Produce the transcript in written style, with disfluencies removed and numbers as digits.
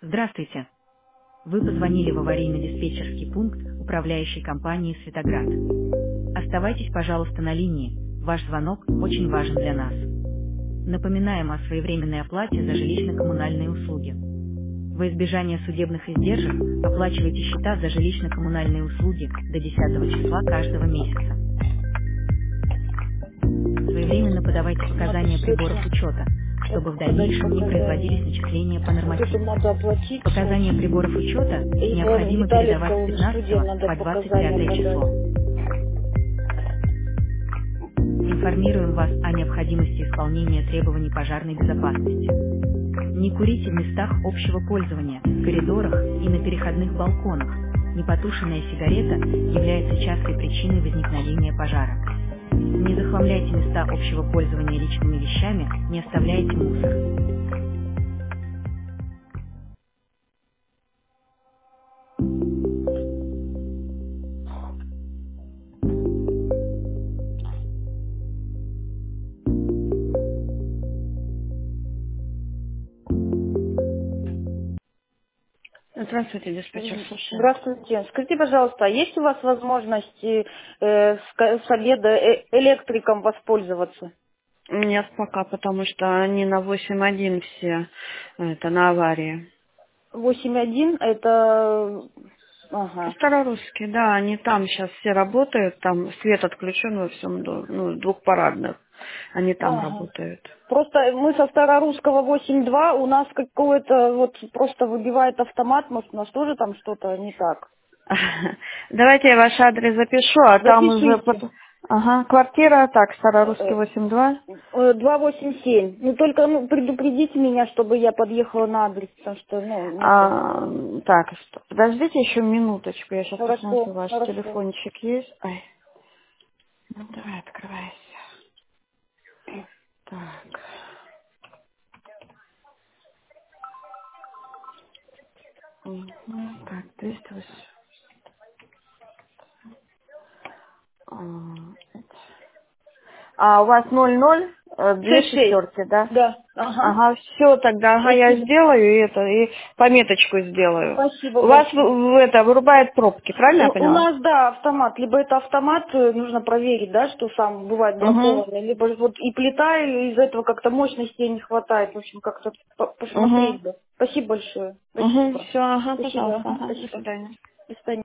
Здравствуйте. Вы позвонили в аварийно-диспетчерский пункт управляющей компании «Светоград». Оставайтесь, пожалуйста, на линии. Ваш звонок очень важен для нас. Напоминаем о своевременной оплате за жилищно-коммунальные услуги. Во избежание судебных издержек оплачивайте счета за жилищно-коммунальные услуги до 10 числа каждого месяца. Своевременно подавайте Надо показания приборов срочно учета, чтобы в подать дальнейшем не производились показания. начисления по Что-то нормативу. надо оплатить Показания срочно. приборов учета И необходимо передавать с Виталиковым 15 студии надо по показания 25 подать. число. Информируем вас о необходимости исполнения требований пожарной безопасности. Не курите в местах общего пользования, в коридорах и на переходных балконах. Непотушенная сигарета является частой причиной возникновения пожара. Не захламляйте места общего пользования личными вещами, не оставляйте мусор. Здравствуйте, диспетчер, слушаю. Здравствуйте. Скажите, пожалуйста, а есть у вас возможность с обеда электриком воспользоваться? Нет пока, потому что они на 8.1 все, это на аварии. 8.1 это... Ага. Старорусские, да, они там сейчас все работают, там свет отключен во всем, двухпарадных, они там Ага. работают. Просто мы со старорусского 8.2, у нас какое-то вот просто выбивает автомат, может у нас тоже там что-то не так. Давайте я ваш адрес запишу, а там уже... Запишите. Ага, квартира, так, Старорусский 8.2. 287. Ну только предупредите меня, чтобы я подъехала на адрес, потому что, это... Так, подождите еще минуточку, я сейчас посмотрю, Хорошо, ваш хорошо. телефончик есть. Ай, ну давай, открывайся. Так, так, 208. У вас 00, две 6-6. шестерки, да? Да. Ага. Ага, все тогда, ага, я Спасибо. сделаю это, и пометочку сделаю. Спасибо У вас большое. вырубает пробки, правильно я У поняла? нас, да, автомат. Либо это автомат, нужно проверить, да, что сам бывает Угу, бракованный, либо вот и плита, и из-за этого как-то мощности не хватает. В общем, как-то угу, посмотреть бы. Спасибо большое. угу, Спасибо. все, ага, Спасибо. пожалуйста, Ага, ага, до спасибо. свидания. До свидания.